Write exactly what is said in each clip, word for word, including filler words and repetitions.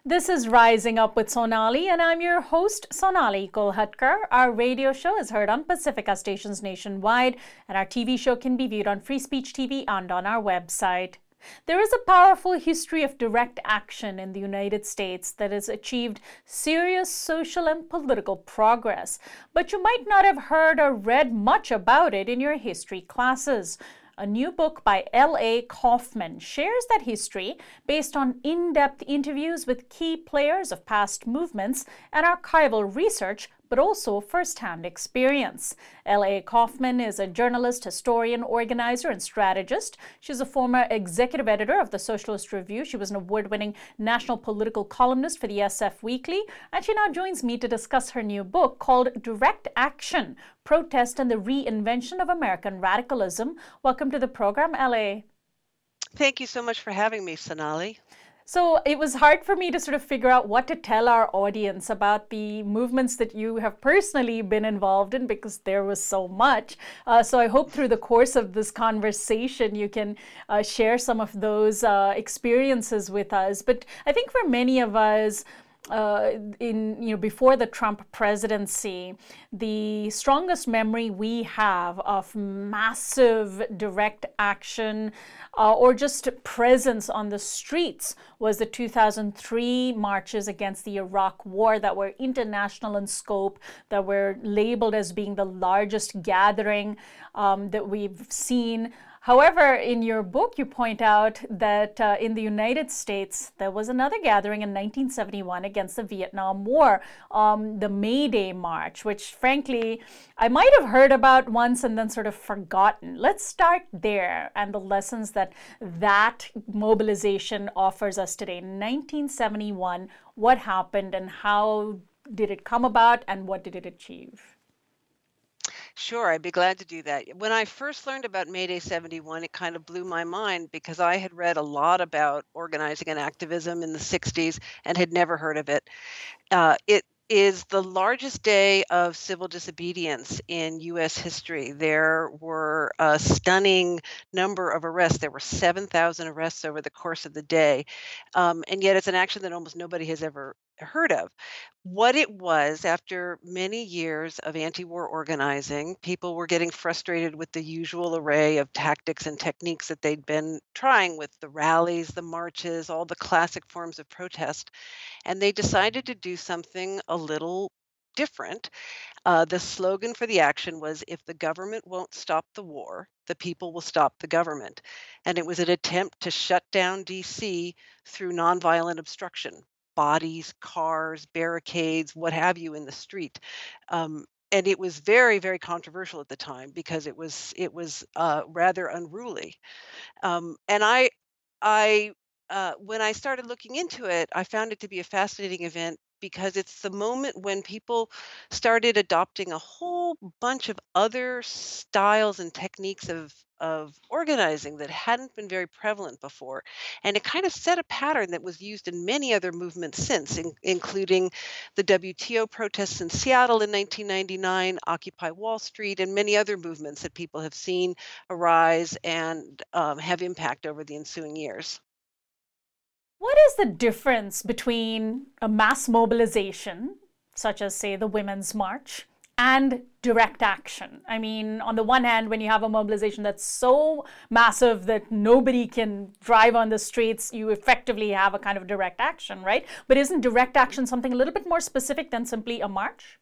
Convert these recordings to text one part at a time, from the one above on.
This is Rising Up with Sonali, and I'm your host, Sonali Kolhatkar. Our radio show is heard on Pacifica stations nationwide, and our T V show can be viewed on Free Speech T V and on our website. There is a powerful history of direct action in the United States that has achieved serious social and political progress, but you might not have heard or read much about it in your history classes. A new book by L A Kauffman shares that history based on in-depth interviews with key players of past movements and archival research, but also first-hand experience. L A Kauffman is a journalist, historian, organizer, and strategist. She's a former executive editor of the Socialist Review. She was an award-winning national political columnist for the S F Weekly, and she now joins me to discuss her new book called Direct Action: Protest and the Reinvention of American Radicalism. Welcome to the program, L A. Thank you so much for having me, Sonali. So it was hard for me to sort of figure out what to tell our audience about the movements that you have personally been involved in because there was so much. Uh, so I hope through the course of this conversation you can uh, share some of those uh, experiences with us. But I think for many of us, Uh, in you know before the Trump presidency, the strongest memory we have of massive direct action uh, or just presence on the streets was the two thousand three marches against the Iraq War that were international in scope, that were labeled as being the largest gathering um, that we've seen. However, in your book, you point out that uh, in the United States, there was another gathering in nineteen seventy-one against the Vietnam War, um, the May Day March, which frankly, I might have heard about once and then sort of forgotten. Let's start there and the lessons that that mobilization offers us today. nineteen seventy-one, what happened and how did it come about and what did it achieve? Sure, I'd be glad to do that. When I first learned about May Day seventy-one, it kind of blew my mind because I had read a lot about organizing and activism in the sixties and had never heard of it. Uh, it is the largest day of civil disobedience in U S history. There were a stunning number of arrests. There were seven thousand arrests over the course of the day. Um, and yet it's an action that almost nobody has ever heard of. What it was, after many years of anti-war organizing, people were getting frustrated with the usual array of tactics and techniques that they'd been trying with the rallies, the marches, all the classic forms of protest, and they decided to do something a little different. Uh, the slogan for the action was, "If the government won't stop the war, the people will stop the government." And it was an attempt to shut down D C through nonviolent obstruction, bodies, cars, barricades, what have you in the street. Um, and it was very, very controversial at the time because it was it was uh, rather unruly. Um, and I, I, uh, when I started looking into it, I found it to be a fascinating event because it's the moment when people started adopting a whole bunch of other styles and techniques of of organizing that hadn't been very prevalent before, and it kind of set a pattern that was used in many other movements since, in, including the W T O protests in Seattle in nineteen ninety-nine, Occupy Wall Street, and many other movements that people have seen arise and um, have impact over the ensuing years. What is the difference between a mass mobilization, such as, say, the Women's March, and direct action? I mean, on the one hand, when you have a mobilization that's so massive that nobody can drive on the streets, you effectively have a kind of direct action, right? But isn't direct action something a little bit more specific than simply a march?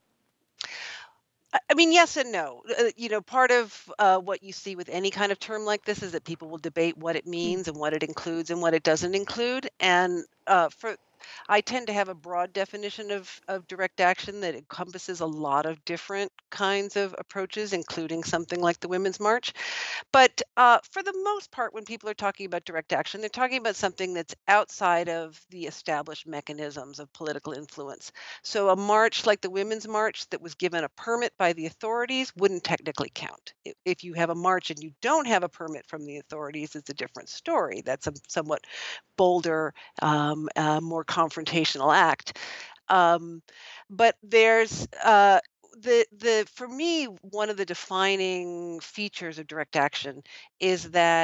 I I mean, yes and no. Uh, you know, part of uh, what you see with any kind of term like this is that people will debate what it Hmm. means and what it includes and what it doesn't include. And uh, for I tend to have a broad definition of of direct action that encompasses a lot of different kinds of approaches, including something like the Women's March. But uh, for the most part, when people are talking about direct action, they're talking about something that's outside of the established mechanisms of political influence. So a march like the Women's March that was given a permit by the authorities wouldn't technically count. I- If you have a march and you don't have a permit from the authorities, it's a different story. That's a somewhat bolder, um, uh, more confrontational act. Um, but there's uh, the the for me, one of the defining features of direct action is that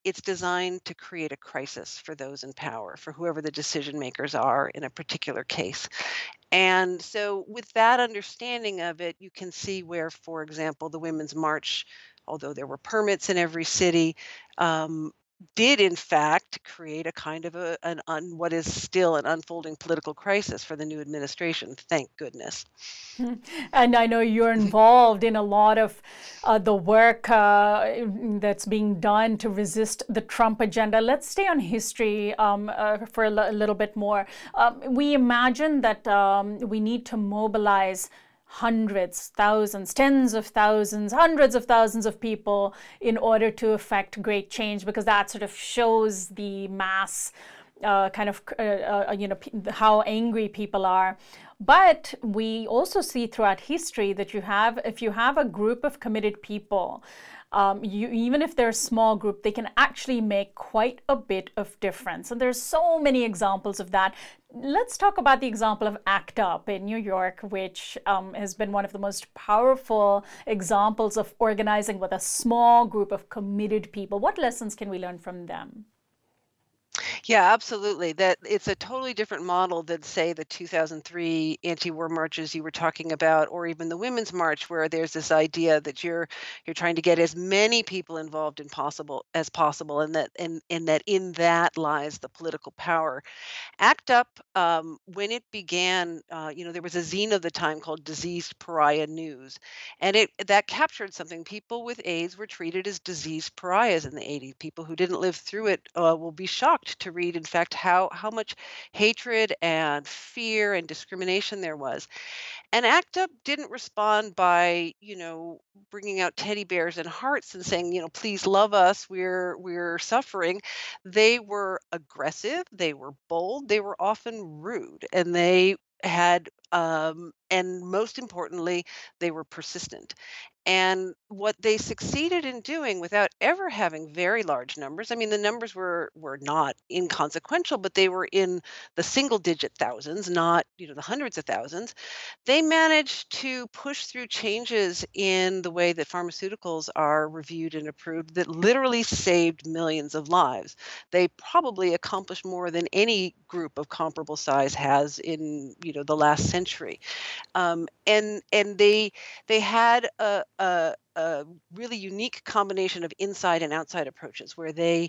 it's designed to create a crisis for those in power, for whoever the decision makers are in a particular case. And so, with that understanding of it, you can see where, for example, the Women's March, although there were permits in every city, um, did in fact create a kind of a, an un, what is still an unfolding political crisis for the new administration. Thank goodness. And I know you're involved in a lot of uh, the work uh, that's being done to resist the Trump agenda. Let's stay on history um, uh, for a, l- a little bit more. Um, we imagine that um, we need to mobilize hundreds, thousands, tens of thousands, hundreds of thousands of people in order to effect great change, because that sort of shows the mass uh, kind of, uh, uh, you know, how angry people are. But we also see throughout history that you have, if you have a group of committed people, um, you, even if they're a small group, they can actually make quite a bit of difference. And there's so many examples of that. Let's talk about the example of ACT UP in New York, which um, has been one of the most powerful examples of organizing with a small group of committed people. What lessons can we learn from them? Yeah, absolutely. That it's a totally different model than, say, the two thousand three anti-war marches you were talking about, or even the Women's March, where there's this idea that you're you're trying to get as many people involved in possible as possible, and that and and that in that lies the political power. ACT UP, um, when it began, uh, you know, there was a zine of the time called Diseased Pariah News, and it that captured something. People with AIDS were treated as diseased pariahs in the eighties. People who didn't live through it uh, will be shocked to read, in fact, how how much hatred and fear and discrimination there was. And ACT UP didn't respond by, you know, bringing out teddy bears and hearts and saying, you know, please love us. We're we're suffering. They were aggressive. They were bold. They were often rude, and they had, um, and most importantly, they were persistent. And what they succeeded in doing without ever having very large numbers, I mean, the numbers were were not inconsequential, but they were in the single digit thousands, not, you know, the hundreds of thousands. They managed to push through changes in the way that pharmaceuticals are reviewed and approved that literally saved millions of lives. They probably accomplished more than any group of comparable size has in, you know, the last century. Um, and and they they had a, a a really unique combination of inside and outside approaches, where they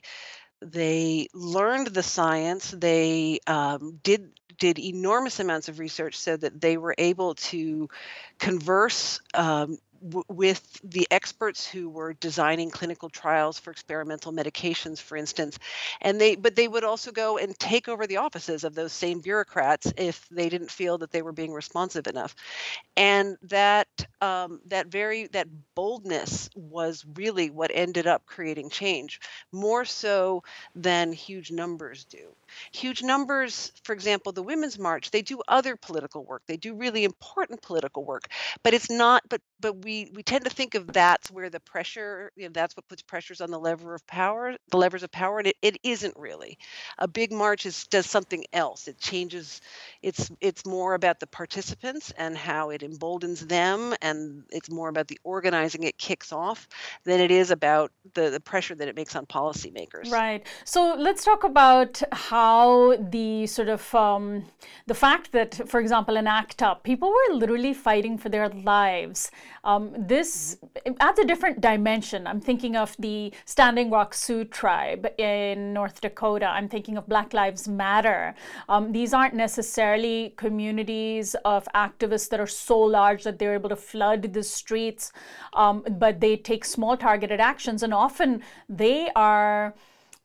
they learned the science. They um, did did enormous amounts of research so that they were able to converse um, w- with the experts who were designing clinical trials for experimental medications, for instance. And they but they would also go and take over the offices of those same bureaucrats if they didn't feel that they were being responsive enough. And that um, that very that boldness was really what ended up creating change, more so than huge numbers do. Huge numbers, for example, the Women's March, they do other political work. They do really important political work, but it's not. But but we we tend to think of that's where the pressure, you know, that's what puts pressures on the lever of power, the levers of power, and it, it isn't really. A big march is does something else. It changes. It's it's more about the participants and how it emboldens them, and it's more about the organizing it kicks off than it is about the, the pressure that it makes on policymakers. Right. So let's talk about how the sort of um, the fact that, for example, in ACT UP, people were literally fighting for their lives. Um, this adds a different dimension. I'm thinking of the Standing Rock Sioux tribe in North Dakota. I'm thinking of Black Lives Matter. Um, these aren't necessarily communities of activists that are so large that they're able to flood the streets, um, but they take small targeted actions, and often they are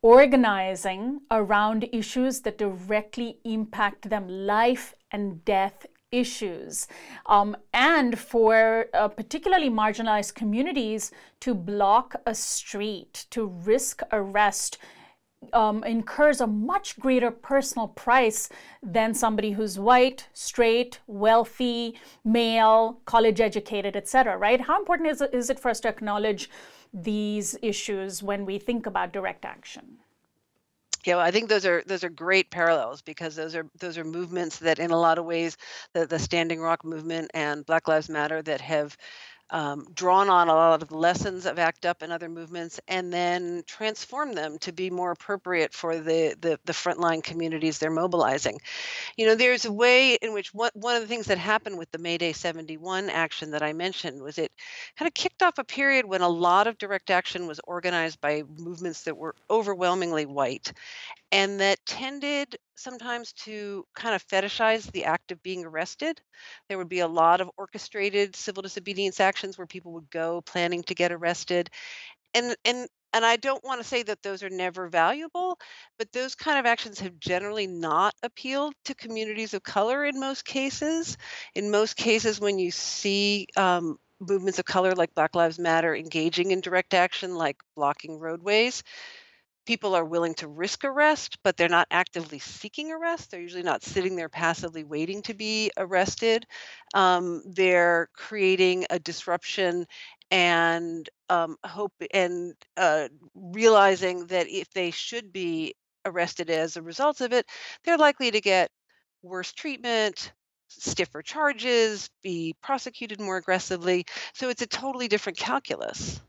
organizing around issues that directly impact them, life and death issues. Um, and for uh, particularly marginalized communities, to block a street, to risk arrest, um, incurs a much greater personal price than somebody who's white, straight, wealthy, male, college educated, et cetera. Right? How important is it, is it for us to acknowledge these issues when we think about direct action? Yeah, well, I think those are those are great parallels, because those are those are movements that, in a lot of ways, the, the Standing Rock movement and Black Lives Matter, that have um, drawn on a lot of the lessons of ACT UP and other movements, and then transform them to be more appropriate for the the, the frontline communities they're mobilizing. You know, there's a way in which one one of the things that happened with the May Day seventy-one action that I mentioned was it kind of kicked off a period when a lot of direct action was organized by movements that were overwhelmingly white and that tended sometimes to kind of fetishize the act of being arrested. There would be a lot of orchestrated civil disobedience actions where people would go planning to get arrested. And and and I don't want to say that those are never valuable, but those kind of actions have generally not appealed to communities of color in most cases. In most cases, when you see um, movements of color like Black Lives Matter engaging in direct action, like blocking roadways, people are willing to risk arrest, but they're not actively seeking arrest. They're usually not sitting there passively waiting to be arrested. Um, they're creating a disruption and um, hope and uh, realizing that if they should be arrested as a result of it, they're likely to get worse treatment, stiffer charges, be prosecuted more aggressively. So it's a totally different calculus.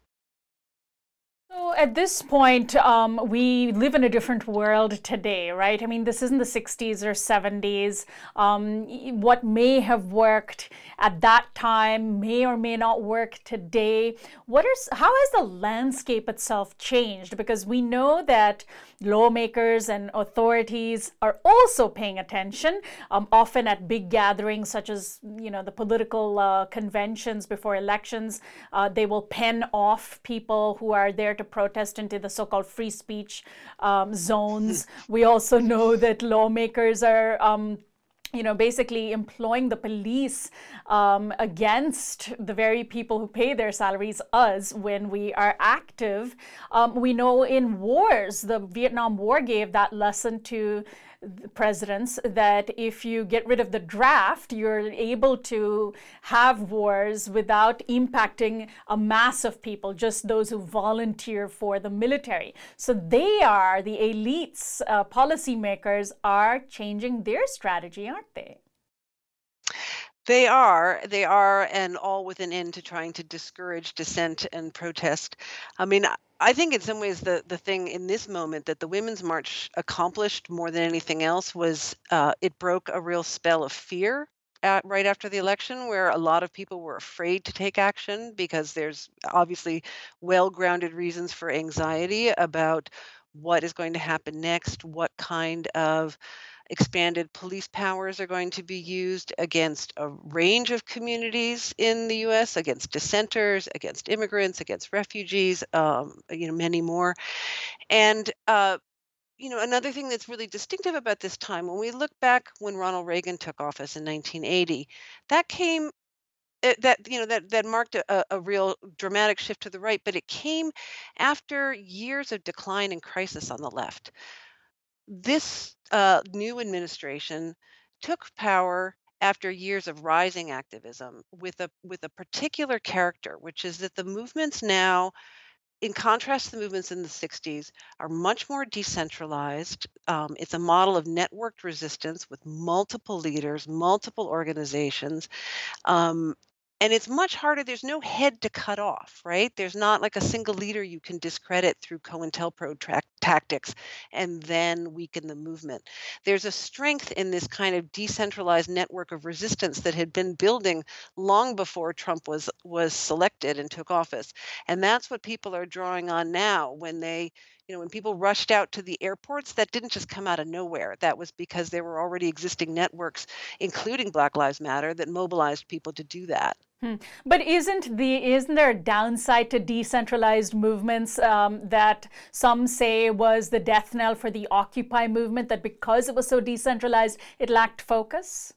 So at this point, um, we live in a different world today, right? I mean, this isn't the sixties or seventies. Um, y- what may have worked at that time may or may not work today. What is, how has the landscape itself changed? Because we know that lawmakers and authorities are also paying attention, um, often at big gatherings such as, you know, the political uh, conventions before elections. Uh, they will pen off people who are there to protest into the so-called free speech um, zones. We also know that lawmakers are um, you know, basically employing the police um, against the very people who pay their salaries, us, when we are active. Um, we know in wars, the Vietnam War gave that lesson to the presidents that if you get rid of the draft, you're able to have wars without impacting a mass of people, just those who volunteer for the military. So they are, the elites, uh, policymakers are changing their strategy, aren't they? They are, they are, and all with an end to trying to discourage dissent and protest. I mean, I I think in some ways the the thing in this moment that the Women's March accomplished more than anything else was uh, it broke a real spell of fear at, right after the election, where a lot of people were afraid to take action because there's obviously well-grounded reasons for anxiety about what is going to happen next, what kind of expanded police powers are going to be used against a range of communities in the U S, against dissenters, against immigrants, against refugees, um, you know, many more. And uh, you know, another thing that's really distinctive about this time, when we look back when Ronald Reagan took office in nineteen eighty, that came uh, that you know that that marked a, a a real dramatic shift to the right, but it came after years of decline and crisis on the left. This uh, new administration took power after years of rising activism with a with a particular character, which is that the movements now, in contrast to the movements in the sixties, are much more decentralized. Um, it's a model of networked resistance with multiple leaders, multiple organizations, um, and it's much harder. There's no head to cut off, right? There's not like a single leader you can discredit through COINTELPRO track tactics and then weaken the movement. There's a strength in this kind of decentralized network of resistance that had been building long before Trump was was selected and took office. And that's what people are drawing on now when they you know, when people rushed out to the airports, that didn't just come out of nowhere. That was because there were already existing networks, including Black Lives Matter, that mobilized people to do that. Hmm. But isn't the isn't there a downside to decentralized movements um, that some say was the death knell for the Occupy movement, that because it was so decentralized, it lacked focus?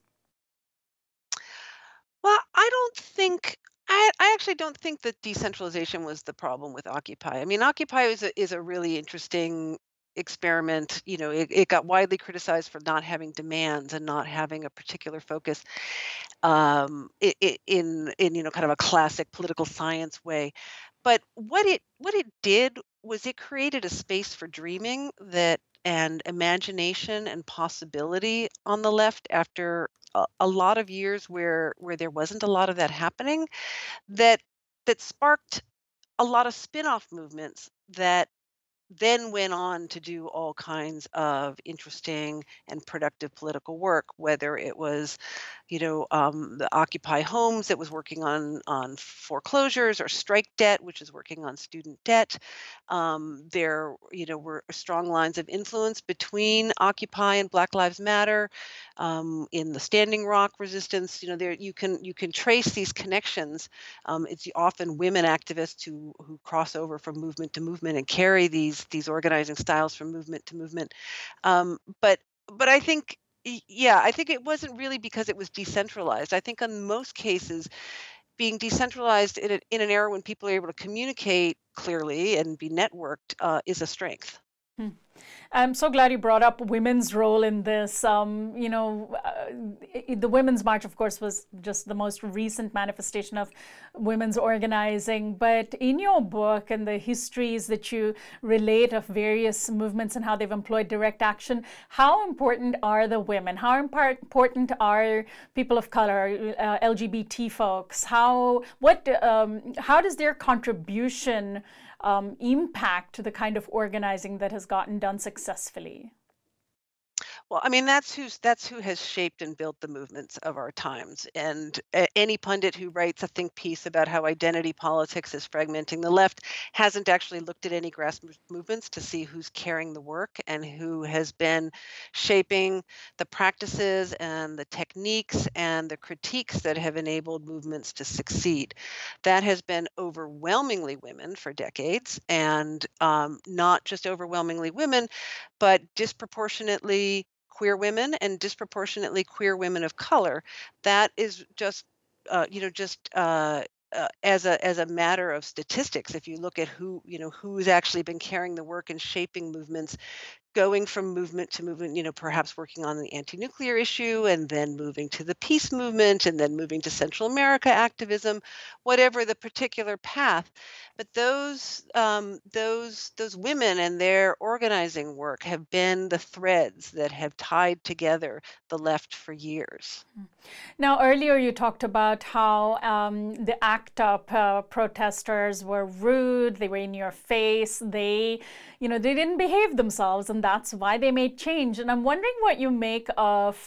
Well, I don't think I, I actually don't think that decentralization was the problem with Occupy. I mean, Occupy is a, is a really interesting experiment. You know, it, it got widely criticized for not having demands and not having a particular focus um, i- i- in in you know kind of a classic political science way. But what it what it did was it created a space for dreaming that and imagination and possibility on the left after a, a lot of years where where there wasn't a lot of that happening, that that sparked a lot of spin-off movements that then went on to do all kinds of interesting and productive political work, whether it was, you know, um, the Occupy Homes that was working on on foreclosures, or Strike Debt, which is working on student debt. Um, there, you know, were strong lines of influence between Occupy and Black Lives Matter. Um, in the Standing Rock resistance, you know, there you can you can trace these connections. Um, it's often women activists who who cross over from movement to movement and carry these these organizing styles from movement to movement. Um, but but I think y- yeah, I think it wasn't really because it was decentralized. I think in most cases, being decentralized in, a, in an era when people are able to communicate clearly and be networked uh, is a strength. Hmm. I'm so glad you brought up women's role in this. Um, you know, uh, the Women's March, of course, was just the most recent manifestation of women's organizing. But in your book and the histories that you relate of various movements and how they've employed direct action, how important are the women? How important are people of color, uh, L G B T folks? How what um, how does their contribution um, impact the kind of organizing that has gotten done successfully? Well, I mean, that's who's that's who has shaped and built the movements of our times. And a- any pundit who writes a think piece about how identity politics is fragmenting the left hasn't actually looked at any grassroots movements to see who's carrying the work and who has been shaping the practices and the techniques and the critiques that have enabled movements to succeed. That has been overwhelmingly women for decades, and um, not just overwhelmingly women, but disproportionately queer women and disproportionately queer women of color. That is just, uh, you know, just uh, uh, as a as a matter of statistics. If you look at who, you know, who's actually been carrying the work and shaping movements, going from movement to movement, you know, perhaps working on the anti-nuclear issue and then moving to the peace movement and then moving to Central America activism, whatever the particular path. But those um, those those women and their organizing work have been the threads that have tied together the left for years. Now, earlier you talked about how um, the ACT UP uh, protesters were rude, they were in your face, they, you know, they didn't behave themselves, and that's why they made change. And I'm wondering what you make of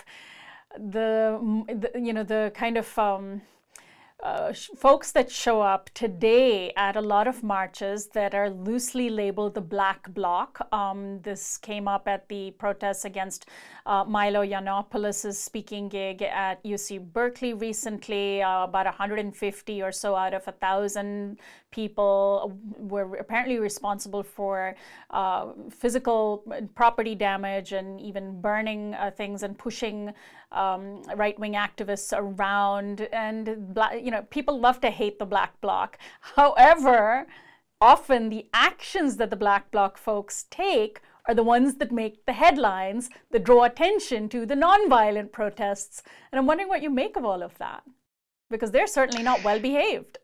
the, the you know, the kind of um, uh, folks that show up today at a lot of marches that are loosely labeled the Black Bloc. Um, this came up at the protests against uh, Milo Yiannopoulos' speaking gig at U C Berkeley recently. Uh, about one hundred fifty or so out of one thousand people were apparently responsible for uh, physical property damage and even burning uh, things and pushing um, right-wing activists around. And black, you know, people love to hate the Black Bloc. However, often the actions that the Black Bloc folks take are the ones that make the headlines, that draw attention to the nonviolent protests. And I'm wondering what you make of all of that, because they're certainly not well behaved.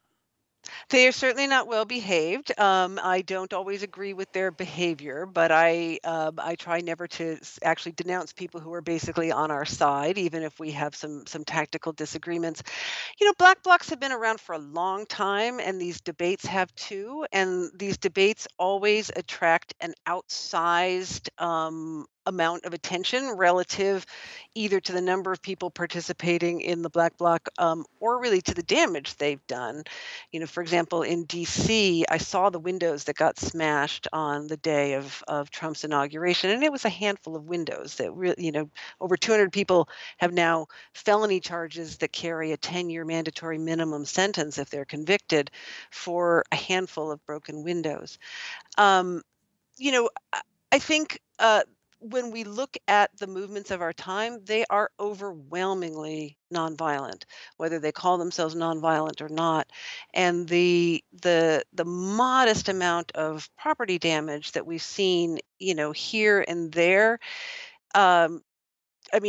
They are certainly not well behaved. Um, I don't always agree with their behavior, but I um, I try never to s- actually denounce people who are basically on our side, even if we have some some tactical disagreements. You know, black blocs have been around for a long time, and these debates have too. And these debates always attract an outsized um, amount of attention relative either to the number of people participating in the black bloc, um, or really to the damage they've done. You know, for example, in D C, I saw the windows that got smashed on the day of of Trump's inauguration, and it was a handful of windows that really, you know, over two hundred people have now felony charges that carry a ten-year mandatory minimum sentence if they're convicted for a handful of broken windows. Um, you know, I I think uh, when we look at the movements of our time, they are overwhelmingly nonviolent, whether they call themselves nonviolent or not. And the the the modest amount of property damage that we've seen, you know, here and there, um, I mean,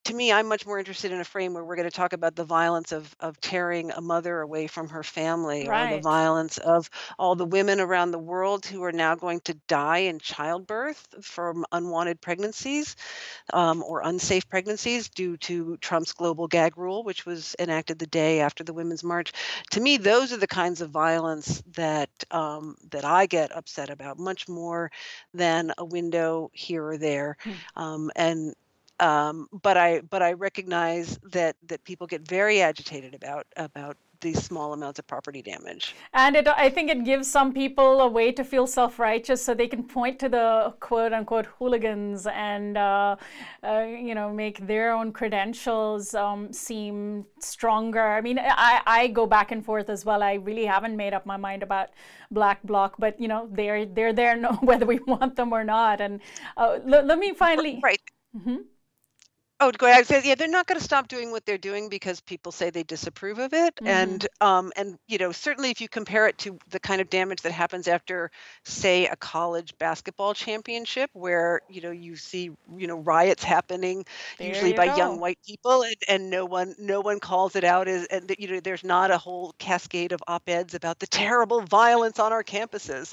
to me, I'm much more interested in a frame where we're going to talk about the violence of of tearing a mother away from her family, or the Right. violence of all the women around the world who are now going to die in childbirth from unwanted pregnancies, um, or unsafe pregnancies due to Trump's global gag rule, which was enacted the day after the Women's March. To me, those are the kinds of violence that um, that I get upset about, much more than a window here or there. Hmm. Um, and um, but I but I recognize that that people get very agitated about about these small amounts of property damage. And it, I think it gives some people a way to feel self-righteous, so they can point to the quote-unquote hooligans and, uh, uh, you know, make their own credentials um, seem stronger. I mean, I, I go back and forth as well. I really haven't made up my mind about Black Bloc, but you know, they're they're there no, whether we want them or not. And uh, let, let me finally. Right. Mhm. Oh, go ahead. I said, yeah, they're not going to stop doing what they're doing because people say they disapprove of it. Mhm. And um, and you know, certainly if you compare it to the kind of damage that happens after, say, a college basketball championship, where you know you see you know riots happening, There usually you by young go. white people, and, and no one no one calls it out as, and you know there's not a whole cascade of op-eds about the terrible violence on our campuses.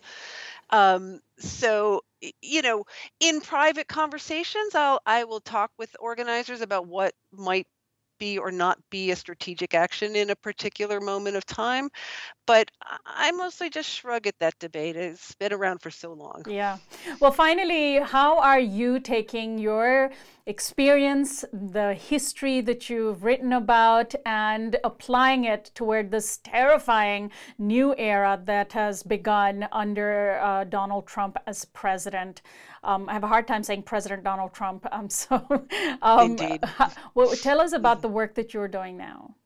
Um, so, y- you know, in private conversations, I'll I will talk with organizers about what might be or not be a strategic action in a particular moment of time. But I I mostly just shrug at that debate. It's been around for so long. Yeah. Well, finally, how are you taking your experience, the history that you've written about, and applying it toward this terrifying new era that has begun under uh, Donald Trump as president? Um, I have a hard time saying President Donald Trump. Um, so, um, Indeed. well, tell us about Mhm. the work that you're doing now.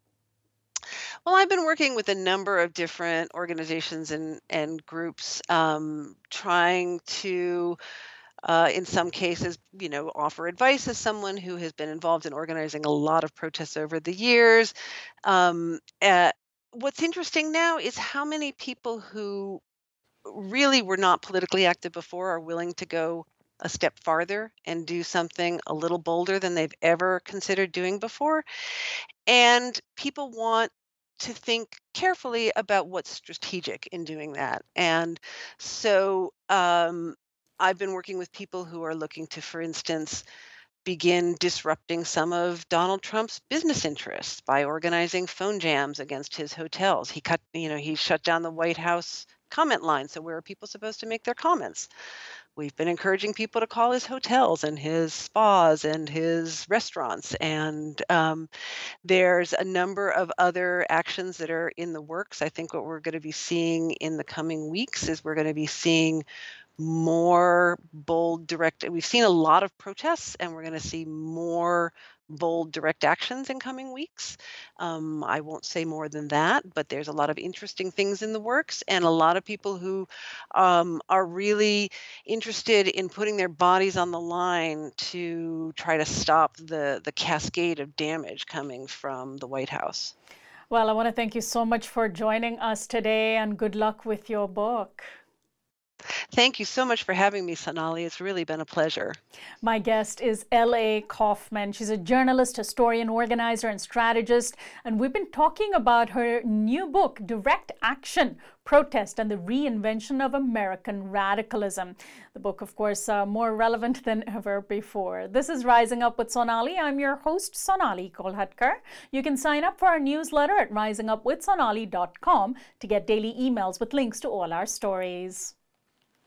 Well, I've been working with a number of different organizations and and groups, um, trying to uh, in some cases, you know, offer advice as someone who has been involved in organizing a lot of protests over the years. Um, uh, what's interesting now is how many people who really were not politically active before are willing to go a step farther and do something a little bolder than they've ever considered doing before. And people want to think carefully about what's strategic in doing that. And so um, I've been working with people who are looking to, for instance, begin disrupting some of Donald Trump's business interests by organizing phone jams against his hotels. He cut, you know, he shut down the White House comment line. So where are people supposed to make their comments? We've been encouraging people to call his hotels and his spas and his restaurants. And um, there's a number of other actions that are in the works. I think what we're going to be seeing in the coming weeks is we're going to be seeing more bold direct we've seen a lot of protests, and we're going to see more bold direct actions in coming weeks. um, I won't say more than that, but there's a lot of interesting things in the works, and a lot of people who um, are really interested in putting their bodies on the line to try to stop the the cascade of damage coming from the White House. Well, I want to thank you so much for joining us today, and good luck with your book. Thank you so much for having me, Sonali. It's really been a pleasure. My guest is L A. Kaufman. She's a journalist, historian, organizer, and strategist. And we've been talking about her new book, Direct Action, Protest and the Reinvention of American Radicalism. The book, of course, uh, more relevant than ever before. This is Rising Up with Sonali. I'm your host, Sonali Kolhatkar. You can sign up for our newsletter at rising up with sonali dot com to get daily emails with links to all our stories.